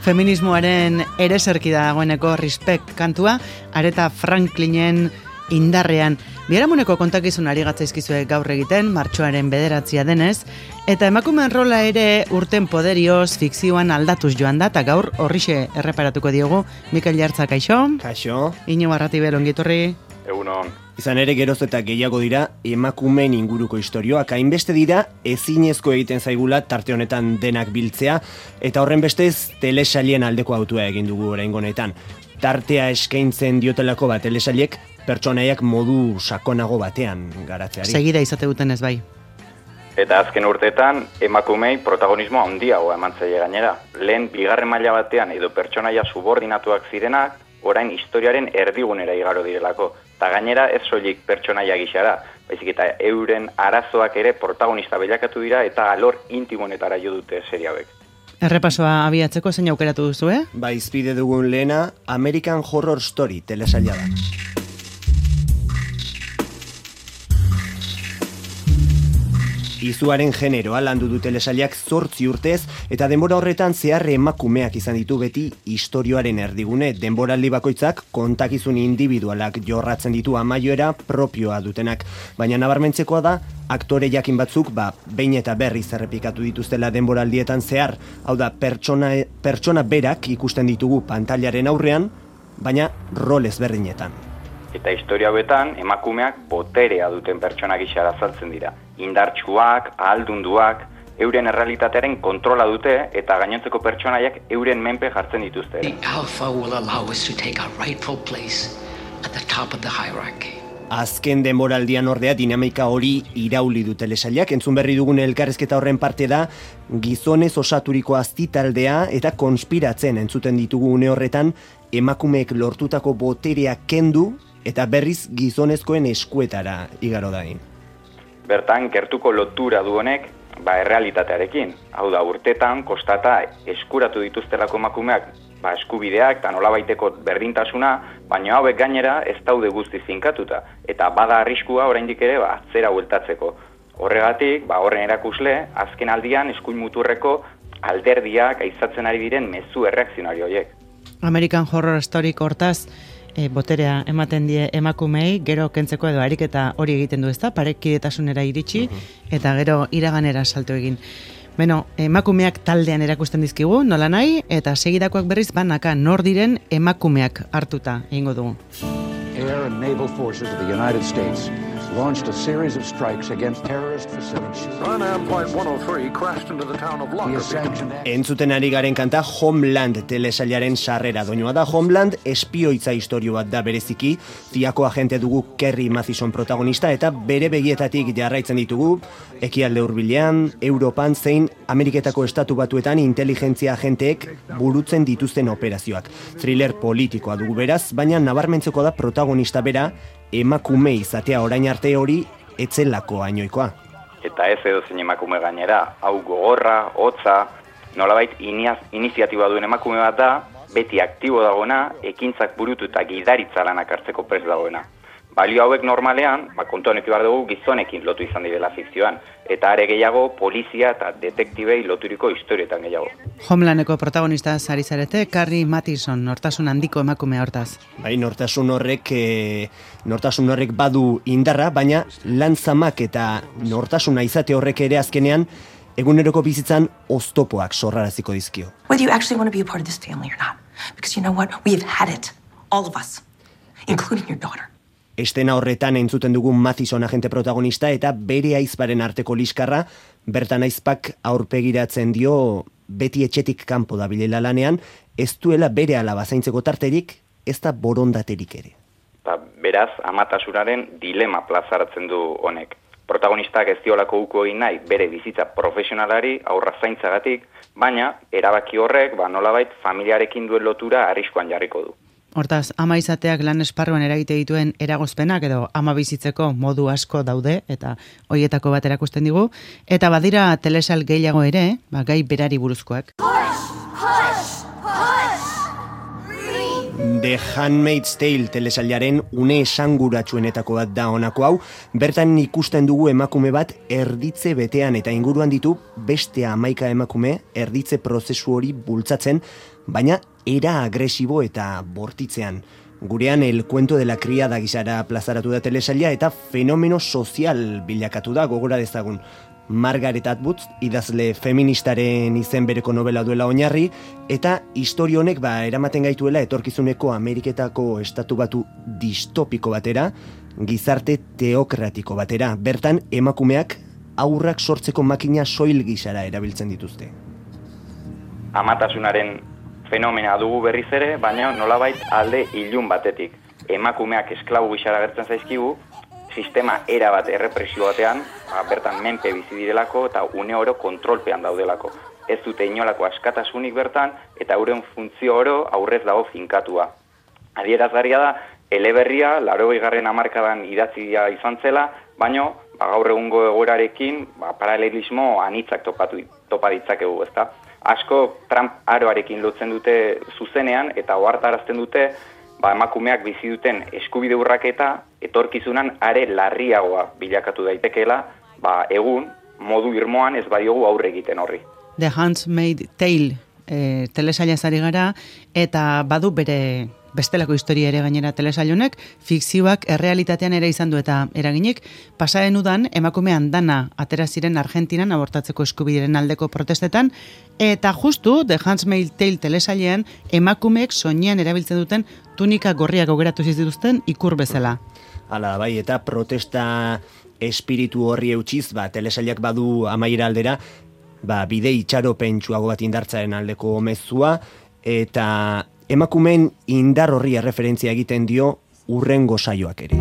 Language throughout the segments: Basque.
Feminismoaren ereserki dagoeneko Respect kantua, Aretha Franklinen indarrean. Biharamuneko kontakizun ari gatzaizkizue gaur egiten, martxoaren 9 denez, eta emakumeen rola ere urten poderioz fikzioan aldatuz joan da, eta gaur horrixe erreparatuko diogu. Mikel Jartza, kaixo? Kaixo. Ino Barratiber, ongitorri? Egunon. Izan ere geroz eta gehiago dira emakumeen inguruko istorioak, hainbeste dira ezinezko egiten zaigula tarte honetan denak biltzea, eta horren bestez telesailien aldeko autua egin dugu oraingo honetan. Tartea eskaintzen diotelako bat telesailek pertsonaiak modu sakonago batean garatzeari. Segida izate duten ez bai. Eta azken urteetan emakumei protagonismo handiagoa eman zaie gainera. Lehen bigarren maila batean edo pertsonaia subordinatuak zirenak, orain historiaren erdigunera igaro direlako. Eta gainera ez soilik pertsonaia gixara, baizik eta euren arazoak ere protagonista bilakatu dira eta alor intimonetara jo dute serie hauek. Errepasoa abiatzeko zein aukeratu duzu, Ba, izpide dugun lehena American Horror Story telesaila da. Izuaren generoa landu du telesailak 8 urtez, eta denbora horretan zehar emakumeak izan ditu beti istorioaren erdigune. Denboraldi bakoitzak kontakizun individualak jorratzen ditu amaioera propioa dutenak. Baina nabarmentzekoa da, aktore jakin batzuk, behin eta berriz errepikatu dituztela denboraldietan zehar. Hau da, pertsona berak ikusten ditugu pantailaren aurrean, baina rol ezberdinetan. Eta historia hauetan emakumeak boterea duten pertsona gisa azaltzen dira. Indartsuak, ahaldunduak, euren errealitatearen kontrola dute eta gainontzeko pertsonaiak euren menpe jartzen dituzte. The alpha will allow us to take our rightful place at the top of the hierarchy. Azken denboraldian ordea dinamika hori irauli du telesailak. Entzun berri dugun elkarrizketa horren parte da gizonez osaturiko aztitaldea eta konspiratzen entzuten ditugu une horretan emakumeek lortutako boterea kendu eta berriz gizonezkoen eskuetara igaro dain. Bertan, gertuko lotura du honek, errealitatearekin. Hau da, urtetan, kostata eskuratu dituztelako emakumeak, eskubideak eta nolabaiteko berdintasuna, baina hauek gainera ez daude guzti zinkatuta. Eta bada arriskua oraindik ere atzera bueltatzeko. Horregatik, horren erakusle, azken aldian eskuin muturreko alderdiak aizatzen ari diren mezu erreakzionario horiek. American Horror Story hortaz, boterea ematen die emakumei, gero kentzeko edo ariketa hori egiten du, ezta? Parekidetasunera iritsi, eta gero iraganera salto egin. Beno, emakumeak taldean erakusten dizkigu, nola nahi, eta segidakoak berriz banaka nor diren emakumeak hartuta egingo dugu. Air and naval forces of the United States launched a series of strikes against terrorist facilities. Pan-Am Flight 103 crashed into the town of Lockerbie. Entzuten ari garen kanta Homeland telesailaren sarrera doinua da. Homeland espioitza istorio bat da bereziki, ziako agente dugu Kerry Mathison protagonista eta bere begietatik jarraitzen ditugu ekialde hurbilean, Europan zein Ameriketako estatu batuetan inteligentzia agenteek burutzen dituzten operazioak. Thriller politikoa dugu beraz, baina nabarmentzeko da protagonista bera emakume izatea orain arte hori etzelako ainoikoa. Eta ez edozein emakume gainera, hau gogorra, hotza, nolabait iniziatiba duen emakume bat da, beti aktibo dagoena, ekintzak burutu eta gidaritza lanak hartzeko prest dagoena. Balio hauek normalean, kontuan eki behar dugu gizonekin lotu izan direla fikzioan, eta are gehiago polizia eta detektibei loturiko historietan gehiago. Homelandeko protagonista ari zarete, Kerry Mathison, nortasun handiko emakumea hortaz. Bai, nortasun horrek badu indarra, baina lantzamak eta nortasuna izate horrek ere azkenean eguneroko bizitzan oztopoak sorraraziko dizkio. Whether you actually want to be a part of this family or not. Because you know what? We've had it. All of us. Including your daughter. Estena horretan entzuten dugun Mathison agente protagonista eta bere aizparen arteko liskarra, bertan aizpak aurpegiratzen dio beti etxetik kanpo dabilela lanean, ez duela bere alaba zaintzeko tarterik, ez da borondaterik ere. Beraz, amatasunaren dilema plazaratzen du honek. Protagonistak ez diolako uko egin nahi bere bizitza profesionalari aurra zaintzagatik, baina erabaki horrek nolabait familiarekin duen lotura arriskuan jarriko du. Hortaz, ama izateak lan esparruan eragite dituen eragozpenak edo ama bizitzeko modu asko daude, eta hoietako bat erakusten digu, eta badira telesal gehiago ere, gai berari buruzkoak. Push, push, push. Breathe. The Handmaid's Tale telesailaren une esanguratsuenetako bat da honako hau, bertan ikusten dugu emakume bat erditze betean eta inguruan ditu beste 11 emakume erditze prozesu hori bultzatzen, baina era agresibo eta bortitzean. Gurean El cuento de la criada gisara plazaratu da telesaila eta fenomeno sozial bilakatu da, gogora dezagun. Margaret Atwood, idazle feministaren izen bereko novela duela oinarri, eta historia honek eramaten gaituela etorkizuneko Ameriketako estatu batu distopiko batera, gizarte teokratiko batera. Bertan, emakumeak haurrak sortzeko makina soil gisara erabiltzen dituzte. Amatasunaren fenomena dugu berriz ere, baina nolabait alde ilun batetik. Emakumeak esklabu gisara gertzen zaizkigu, sistema erabat errepresio batean, bertan menpe bizi direlako eta une oro kontrolpean daudelako. Ez dute inolako askatasunik bertan eta euren funtzio oro aurrez dago finkatua. Adierazgarria da, eleberria, 80. hamarkadan idatzia izan zela, baina gaur egungo egoerarekin paralelismo anitzak topa ditzakegu, ezta? Asko Trump aroarekin lotzen dute zuzenean eta ohartarazten dute emakumeak bizi duten eskubide urraketa etorkizunan are larriagoa bilakatu daitekeela, egun modu irmoan ez badiogu aurre egiten horri. The Handmaid's Tale telesailaz ari gara eta badu bere bestelako historia ere gainera telesail honek, fikzioak errealitatean ere izan du eta eraginik, pasaren udan emakumean dana atera ziren Argentinan abortatzeko eskubideren aldeko protestetan, eta justu The Handmaid's Tale telesailean emakumeek soinean erabiltzen duten tunika gorriak aukeratu zituzten ikur bezala. Hala, bai, eta protesta espiritu horri eutxiz, telesailak badu amaiera aldera, bide itxaropentsuago bat indartzaren aldeko mezua, eta emakumeen indar horri erreferentzia egiten dio hurrengo saioak ere.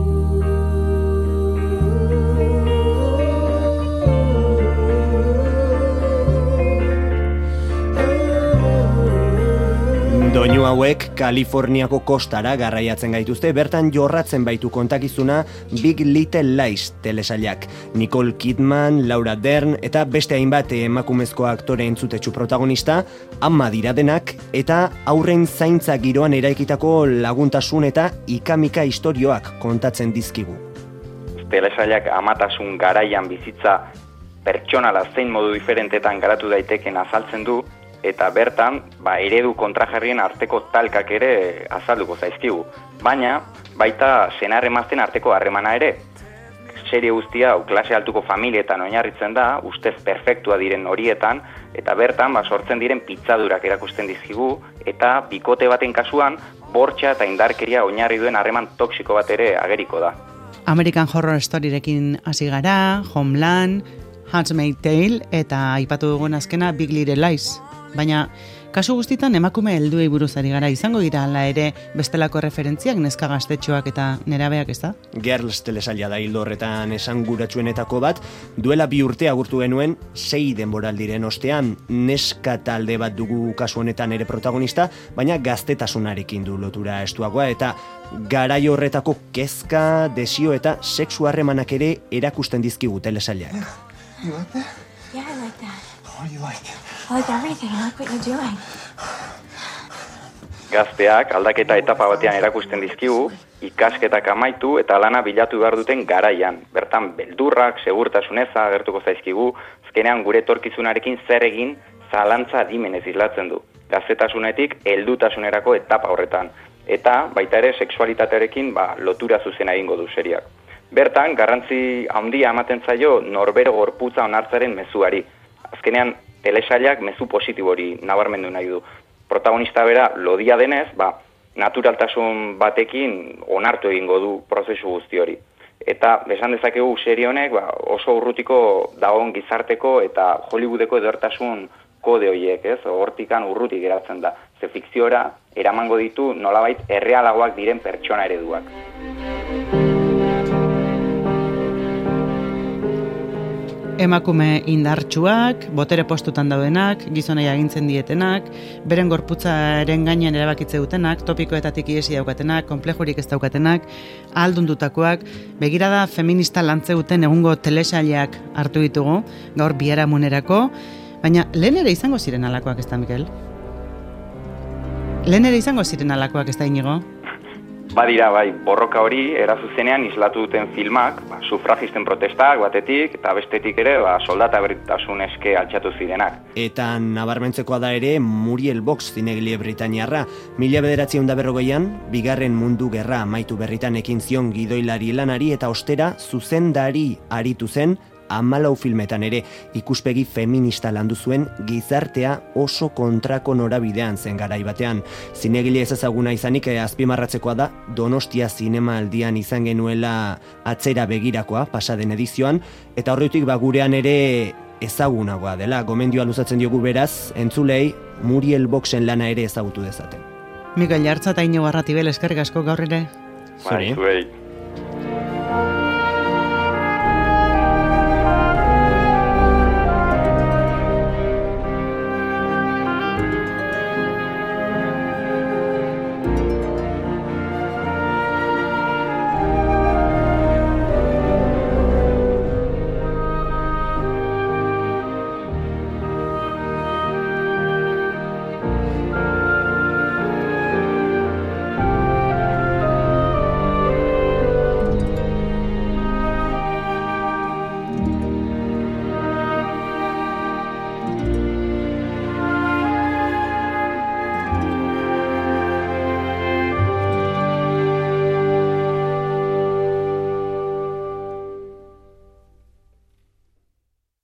Doinu hauek Kaliforniako kostara garraiatzen gaituzte, bertan jorratzen baitu kontakizuna Big Little Lies telesailak. Nicole Kidman, Laura Dern eta beste hainbat emakumezko aktore entzutetsu protagonista, ama dira denak eta aurren zaintza giroan eraikitako laguntasun eta ikamika istorioak kontatzen dizkigu. Telesailak amatasun garaian bizitza pertsonala zein modu diferentetan garatu daiteken azaltzen du, eta bertan, eredu kontrajarrien arteko talkak ere azalduko zaizkigu. Baina, baita senar-emazten arteko harremana ere. Serie guztia klase altuko familietan oinarritzen da, ustez perfektua diren horietan, eta bertan, sortzen diren pitzadurak erakusten dizkigu, eta bikote baten kasuan, bortxa eta indarkeria oinarri duen harreman toksiko bat ere ageriko da. American Horror Storyrekin hasi gara, Homeland, Handmaid's Tale, eta aipatu dugun azkena Big Little Lies. Baina, kasu guztitan emakume helduei buruz ari gara, izango dira hala ere bestelako referentziak neska gaztetxoak eta nerabeak, ez da? Girls telesaila da hildo horretan esanguratsuenetako bat, duela 2 urte agurtu genuen 6 denboraldiren ostean, neska talde bat dugu kasu honetan ere protagonista, baina gaztetasunarekin du lotura estuagoa eta garai horretako kezka, desio eta sexu harremanak ere erakusten dizkigu telesailak. You like that? Yeah, I like that. What do you like? I like everything. I like what you're doing. Gazteak aldaketa etapa batean erakusten dizkigu, ikasketak amaitu eta lana bilatu behar duten garaian. Bertan beldurrak, segurtasuneza agertuko zaizkigu, azkenean gure etorkizunarekin zer egin zalantza adimenez islatzen du. Gaztetasunetik heldutasunerako etapa horretan. Eta baita ere sexualitatearekin lotura zuzena egingo du seriak. Bertan garrantzi handia ematen zaio norbero gorputza onartzaren mezuari. Azkenean telesailak mezu positibo hori nabarmendu nahi du. Protagonista bera lodia denez, naturaltasun batekin onartu egingo du prozesu guzti hori. Eta esan dezakegu serie honek oso urrutiko dagoen gizarteko eta Hollywoodeko edertasun kode horiek, ez? Hortikan urrutik geratzen da. Ze fikziora eramango ditu nolabait errealagoak diren pertsona ereduak. Emakume indartsuak, botere postutan daudenak, gizonei agintzen dietenak, beren gorputzaren gainean erabakitze dutenak, topikoetatik ihesi daukatenak, konplejurik ez daukatenak, ahaldundutakoak, begirada feminista lantzeuten egungo telesaileak hartu ditugu, gaur biharamunerako, baina lehen ere izango ziren alakoak ez da, Mikel? Lehen ere izango ziren alakoak ez da Inigo? Badira, bai, borroka hori erazuzenean islatu duten filmak, sufragisten protestak batetik, eta bestetik ere, soldata berritasun eske altxatu zirenak. Eta nabarmentzekoa da ere Muriel Box zinegile Britainiarra. 1940an, Bigarren Mundu Gerra amaitu berritan ekin zion gidoilari lanari eta ostera zuzendari aritu zen 14 filmetan ere ikuspegi feminista landu zuen gizartea oso kontrako norabidean zen garai batean. Zinegile ezaguna izanik azpimarratzekoa da Donostia Zinema Aldian izan genuela atzera begirakoa pasaden edizioan, eta horretik gurean ere ezagunagoa dela. Gomendioa luzatzen diogu beraz, entzulei Muriel Boxen lana ere ezagutu dezaten. Mikael Jartza eta Inigo Arratibel eskerrik asko gaur ere. Bai, zuei.